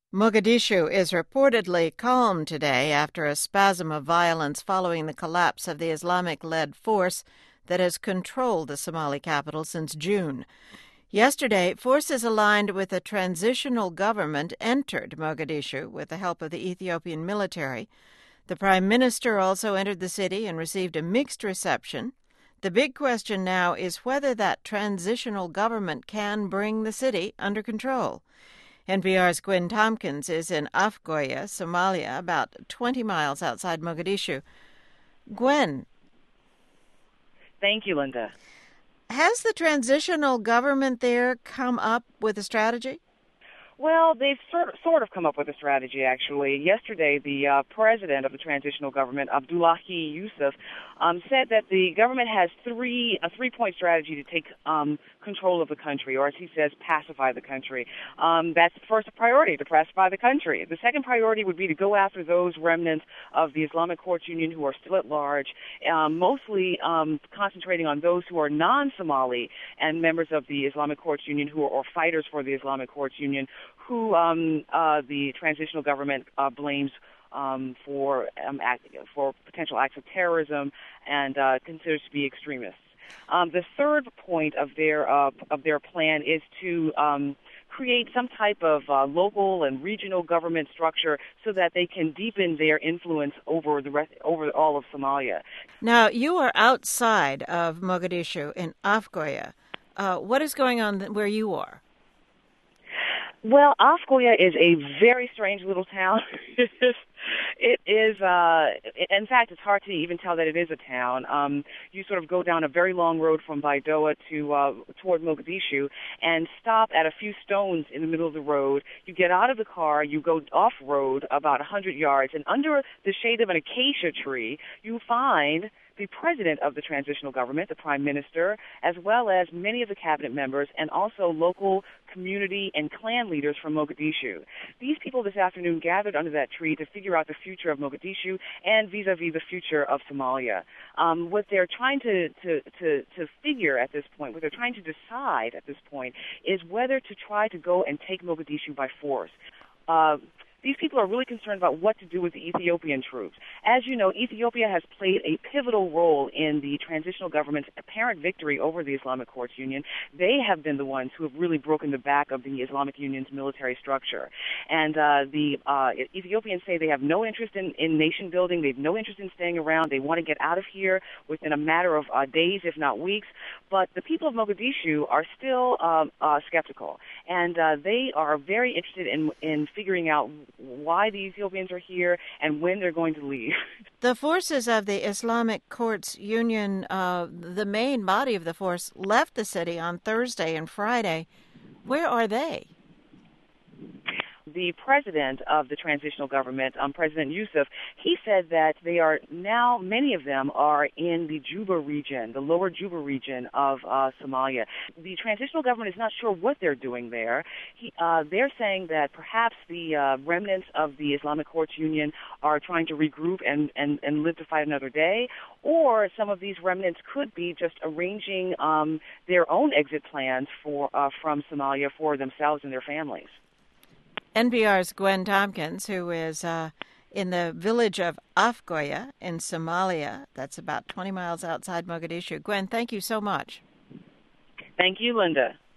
Mogadishu is reportedly calm today after a spasm of violence following the collapse of the Islamic-led force that has controlled the Somali capital since June. Yesterday, forces aligned with a transitional government entered Mogadishu with the help of the Ethiopian military. The Prime Minister also entered the city and received a mixed reception. The big question now is whether that transitional government can bring the city under control. NPR's Gwen Tompkins is in Afgoye, Somalia, about 20 miles outside Mogadishu. Gwen. Thank you, Linda. Has the transitional government there come up with a strategy? Well, they've sort of come up with a strategy, actually. Yesterday, the president of the transitional government, Abdullahi Yusuf, said that the government has a three-point strategy to take control of the country, or as he says, pacify the country. That's the first priority, to pacify the country. The second priority would be to go after those remnants of the Islamic Courts Union who are still at large, mostly concentrating on those who are non-Somali and members of the Islamic Courts Union who are or fighters for the Islamic Courts Union, who the transitional government blames for potential acts of terrorism and considers to be extremists. The third point of their plan is to create some type of local and regional government structure so that they can deepen their influence over all of Somalia. Now, you are outside of Mogadishu in Afgoye. What is going on where you are? Well, Afgoye is a very strange little town. It is, in fact, it's hard to even tell that it is a town. You sort of go down a very long road from Baidoa toward Mogadishu and stop at a few stones in the middle of the road. You get out of the car, you go off-road about 100 yards, and under the shade of an acacia tree, you find the president of the transitional government, the prime minister, as well as many of the cabinet members, and also local community and clan leaders from Mogadishu. These people this afternoon gathered under that tree to figure out the future of Mogadishu and vis-a-vis the future of Somalia. What they're trying to figure at this point, what they're trying to decide at this point, is whether to try to go and take Mogadishu by force. These people are really concerned about what to do with the Ethiopian troops. As you know, Ethiopia has played a pivotal role in the transitional government's apparent victory over the Islamic Courts Union. They have been the ones who have really broken the back of the Islamic Union's military structure. And the Ethiopians say they have no interest in nation building. They have no interest in staying around. They want to get out of here within a matter of days, if not weeks. But the people of Mogadishu are still skeptical. And they are very interested in figuring out why the Ethiopians are here and when they're going to leave. The forces of the Islamic Courts Union, the main body of the force, left the city on Thursday and Friday. Where are they? The president of the transitional government, President Yusuf, he said that they are now, many of them are in the Juba region, the lower Juba region of Somalia. The transitional government is not sure what they're doing there. They're saying that perhaps the remnants of the Islamic Courts Union are trying to regroup and live to fight another day, or some of these remnants could be just arranging their own exit plans from Somalia for themselves and their families. NPR's Gwen Tompkins, who is in the village of Afgoye in Somalia. That's about 20 miles outside Mogadishu. Gwen, thank you so much. Thank you, Linda.